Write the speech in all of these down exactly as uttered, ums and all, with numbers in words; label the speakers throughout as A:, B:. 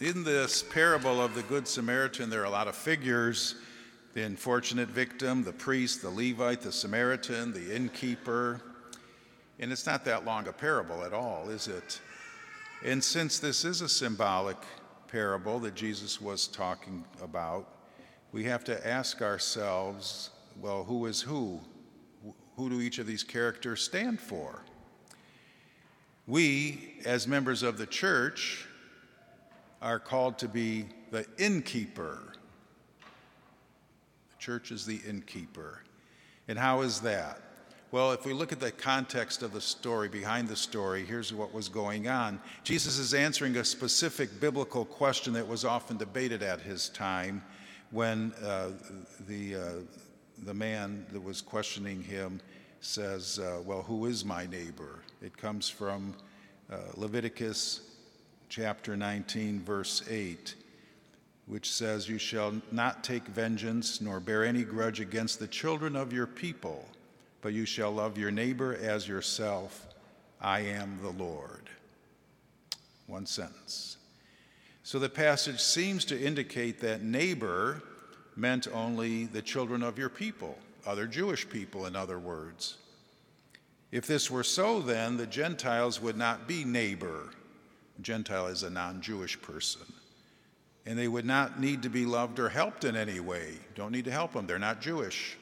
A: In this parable of the Good Samaritan, there are a lot of figures: the unfortunate victim, the priest, the Levite, the Samaritan, the innkeeper. And it's not that long a parable at all, is it? And since this is a symbolic parable that Jesus was talking about, we have to ask ourselves, well, who is who? Who do each of these characters stand for? We, as members of the church, are called to be the innkeeper. The church is the innkeeper. And how is that? Well, if we look at the context of the story, behind the story, here's what was going on. Jesus is answering a specific biblical question that was often debated at his time when uh, the, uh, the man that was questioning him says, uh, well, who is my neighbor? It comes from uh, Leviticus chapter nineteen, verse eight, which says, "You shall not take vengeance nor bear any grudge against the children of your people, but you shall love your neighbor as yourself. I am the Lord." One sentence. So the passage seems to indicate that neighbor meant only the children of your people, other Jewish people, in other words. If this were so, then the Gentiles would not be neighbor. A Gentile is a non-Jewish person. And they would not need to be loved or helped in any way. Don't need to help them. They're not Jewish.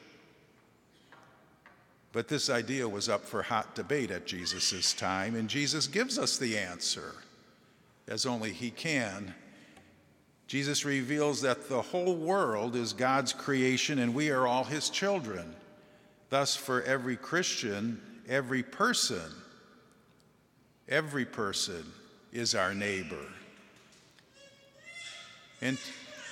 A: But this idea was up for hot debate at Jesus' time, and Jesus gives us the answer, as only he can. Jesus reveals that the whole world is God's creation, and we are all his children. Thus, for every Christian, every person, every person is our neighbor. And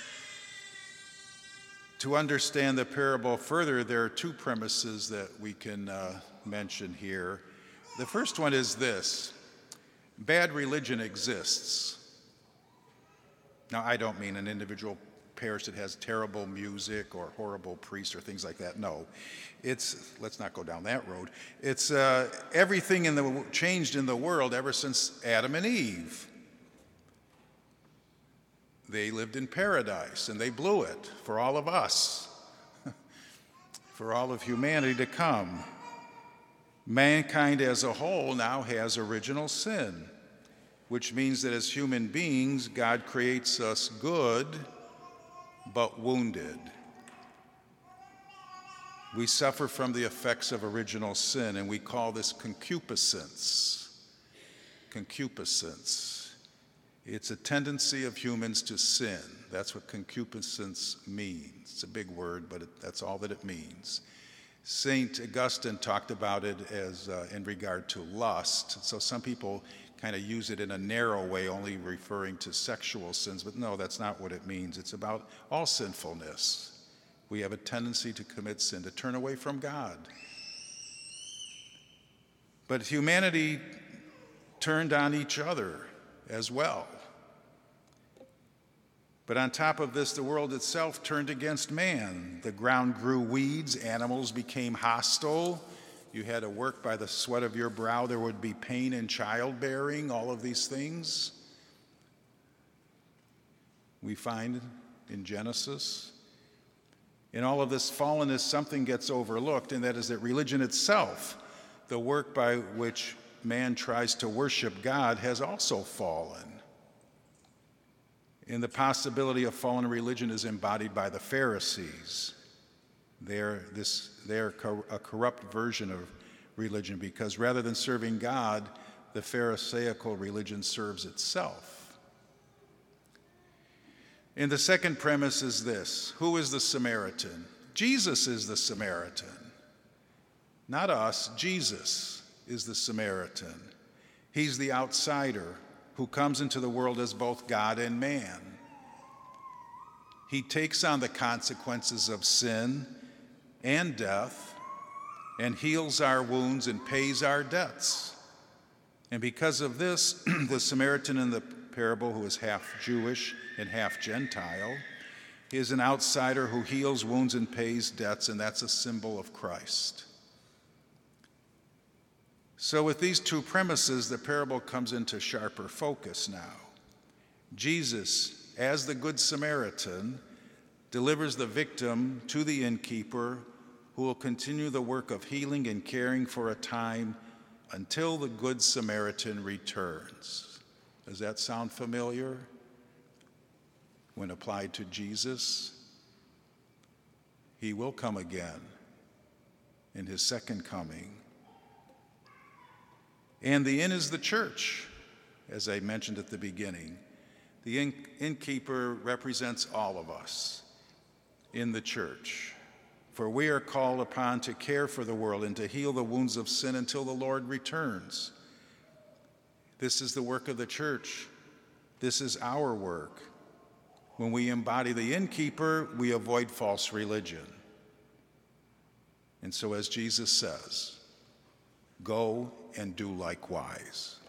A: to understand the parable further, there are two premises that we can uh, mention here. The first one is this: bad religion exists. Now, I don't mean an individual parish that has terrible music or horrible priests or things like that. No, it's, let's not go down that road. It's uh, everything in the changed in the world ever since Adam and Eve. They lived in paradise, and they blew it for all of us, for all of humanity to come. Mankind as a whole now has original sin, which means that as human beings, God creates us good, but wounded. We suffer from the effects of original sin, and we call this concupiscence. Concupiscence. It's a tendency of humans to sin. That's what concupiscence means. It's a big word, but it, that's all that it means. Saint Augustine talked about it as uh, in regard to lust. So some people kind of use it in a narrow way, only referring to sexual sins, but no, that's not what it means. It's about all sinfulness. We have a tendency to commit sin, to turn away from God. But humanity turned on each other as well. But on top of this, the world itself turned against man. The ground grew weeds, animals became hostile. You had to work by the sweat of your brow. There would be pain in childbearing, all of these things we find in Genesis. In all of this fallenness, something gets overlooked, and that is that religion itself, the work by which man tries to worship God, has also fallen. And the possibility of fallen religion is embodied by the Pharisees. They're, this, they're a corrupt version of religion, because rather than serving God, the Pharisaical religion serves itself. And the second premise is this: who is the Samaritan? Jesus is the Samaritan. Not us, Jesus is the Samaritan. He's the outsider who comes into the world as both God and man. He takes on the consequences of sin and death and heals our wounds and pays our debts. And because of this, the Samaritan in the parable, who is half Jewish and half Gentile, is an outsider who heals wounds and pays debts, and that's a symbol of Christ. So with these two premises, the parable comes into sharper focus now. Jesus, as the Good Samaritan, delivers the victim to the innkeeper, who will continue the work of healing and caring for a time until the Good Samaritan returns. Does that sound familiar when applied to Jesus? He will come again in his second coming. And the inn is the church, as I mentioned at the beginning. The inn- innkeeper represents all of us in the church, for we are called upon to care for the world and to heal the wounds of sin until the Lord returns. This is the work of the church. This is our work. When we embody the innkeeper, we avoid false religion. And so, as Jesus says, go and do likewise.